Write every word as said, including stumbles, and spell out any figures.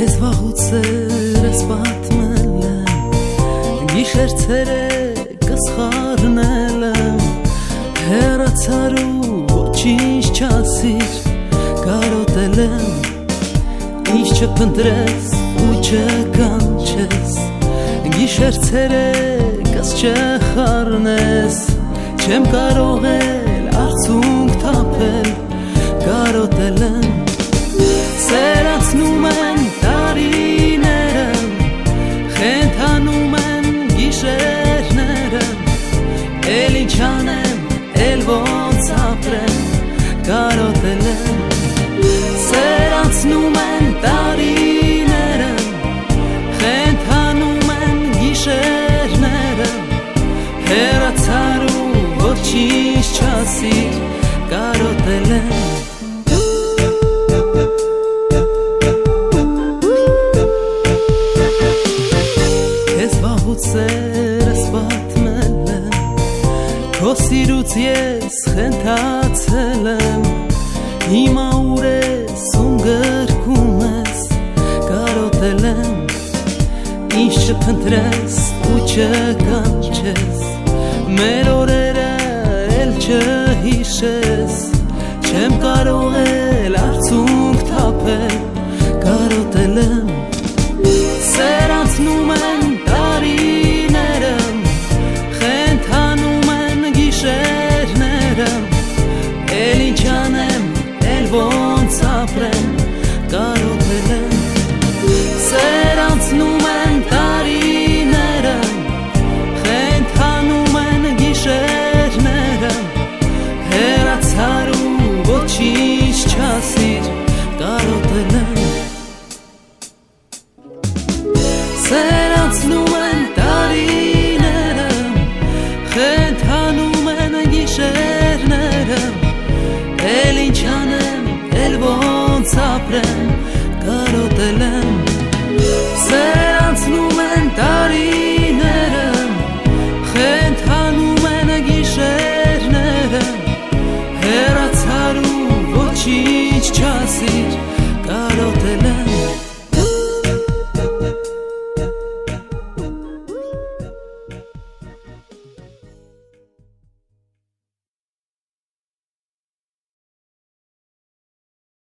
Քեզ վաղուց էր ես պատմել եմ, գիշեր ցերեկս խառնել եմ, հեռացար ու ոչինչ չասիր, կարոտել եմ, ինչ չփնտրես ու չկանչես, գիշեր ցերեկս չխառնես, չեմ կարող էլ արցունք թափել, կարոտել եմ, սերացնում են տարիները, խենթանում են գիշերները, էլ ինչ անեմ, էլ ոնց ապրեմ, կարոտել եմ, սերացնում են տարիները, խենթանում են գիշերները, հեռացար ու ոչինչ չասիր, կարոտել եմ, սերս պատմել եմ, քո սիրուց ես խենթացել եմ, հիմա ուր ես ում գրկում ես, կարոտել եմ, ինչ չփնտրես ու չկանչես, մեր օրերը էլ չհիշես, չեմ կարող